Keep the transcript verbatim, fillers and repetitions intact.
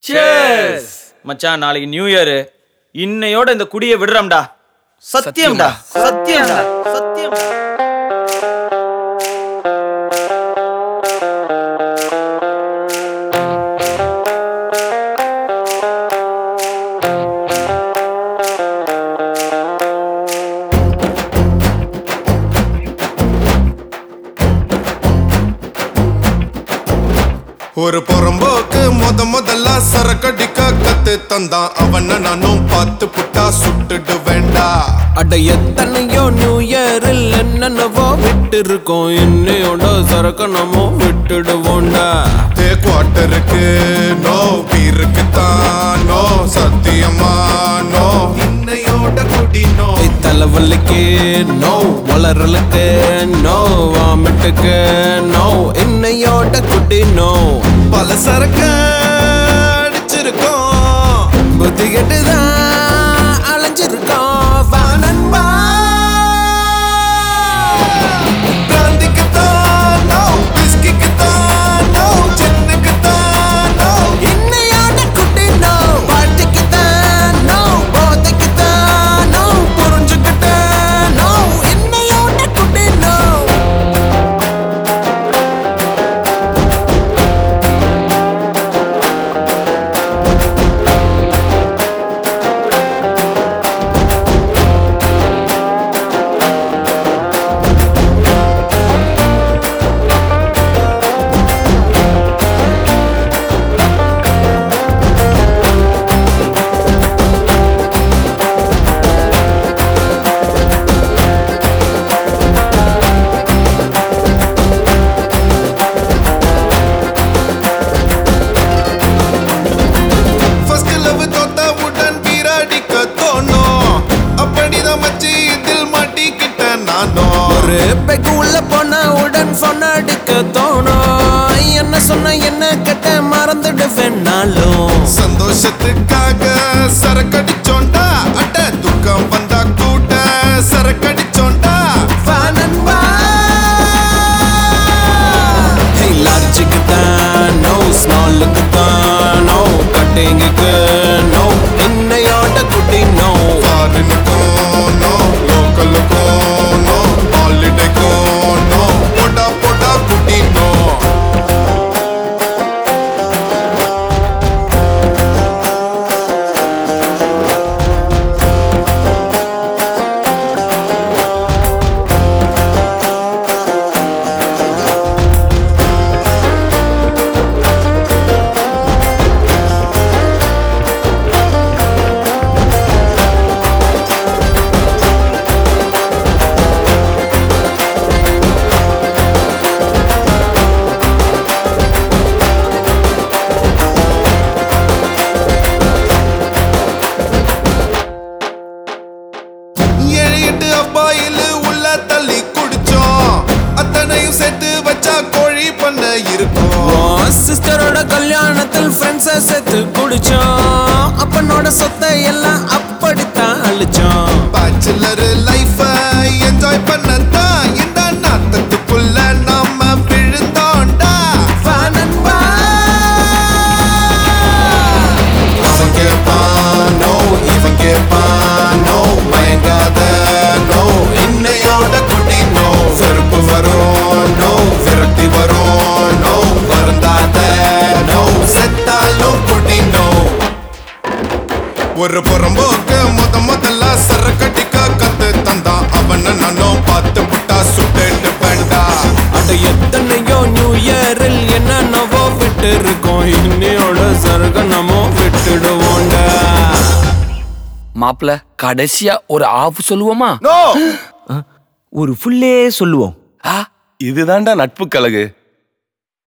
Cheers மச்சான், நாளைக்கு new year. இன்னையோட இந்த குடியை விடுறோம்டா. சத்தியம்டா, சத்தியம்டா, சத்தியம். ஒரு பொறம்போக்கு முத முதல்ல சரக்கடிக்க கத்து தந்தான் அவன நானும் பார்த்து புட்டா சுட்டுடு வேண்டா. அட எத்தனையோ நியூ இயரில் என்னென்னவோ விட்டு இருக்கோம், என்னையோட சரக்க நம்ம விட்டுடுவோண்டா. தே குவார்டருக்கு நோ, பீருக்கு தான் நோ, சத்தியமா நோ, இன்னையோட குடி நோ. தலைவலிக்கு நோ, வளரலுக்கு நோ, வாமிட்டுக்கு நோ, இன்னையோட குடி நோ. பல சரக்க அடிச்சிருக்கோம், புத்தி கெட்டுதான் அலைஞ்சிருக்கோம். வானன்பா பிராந்திக்கு தான் நோ, பிஸ்கிக்கு தான் நோ, சின்னுக்கு தான் நோ, இன்னையோட குடி நோ. பாட்டிக்கு தான் நோ, போதைக்கு தான் நோ, புரிஞ்சுக்கிட்ட நோ, இன்னையோட குடி நோ. ஒரு பெக்கு உள்ள போனா உடன் போன் அடிக்க தோணும், என்ன சொன்ன என்ன கெட்ட மறந்துடுவேன் நாளும். சந்தோஷத்துக்காக சரக்கடிச்சோண்டா, அட துக்கம் வந்தா கூட சரக்கடிச்சோண்டா. வானன்பா லாட்சிக்கு தான் நோ, ஸ்மாலுக்கு தான் நோ, கட்டிங்குக்கு நோ, இன்னையோட குட்டி நோ. ஃபாரினுக்கும் நோ, லோக்கலுக்கும் நோ, ஹாலிடேக்கும் நோ, போடா போடா குட்டி நோ. அப்பாயிலு உள்ள தள்ளி குடிச்சோம், அத்தனையும் சேர்த்து வச்சா கோழி பண்ண இருக்கும். சிஸ்டரோட கல்யாணத்தில் ஃப்ரெண்ட்ஸை சேர்த்து குடிச்சோம், அப்பனோட சொத்தை எல்லாம் அப்படித்தான் அழிச்சோம். பேச்சுலர் லைஃப என்ஜாய் பண்ணத்தான் இந்த நாட்டத்துக்குள்ள நாம விழுந்தோண்டா. வானன்பா அவன் கேப்பான் நோ, இவன் கேப்பான் நோ, மயங்காத நோ, இன்னையோட குடி நோ. வெறுப்பு வரும் நோ, விரக்தி வரும் நோ, வருந்தாத நோ, செத்தாலும் குடி நோ. ஒரு புறம்போக்கு முத முதல்ல சரக்கடிக்க கத்து தந்தான் அவன நானும் பார்த்து புட்டா சுட்டு வேண்டா. அட எத்தனையோ நியூ இயரில் என்னென்னவோ விட்டு இருக்கோம், இன்னையோட சரக நம்ம விட்டுடுவோண்டா. மாப்பிள்ள கடைசியா ஒரு ஆஃப் சொல்லுவோமா? ஒரு ஃபுல்லே சொல்லுவோம். இதுதான்டா நட்பு கழகு.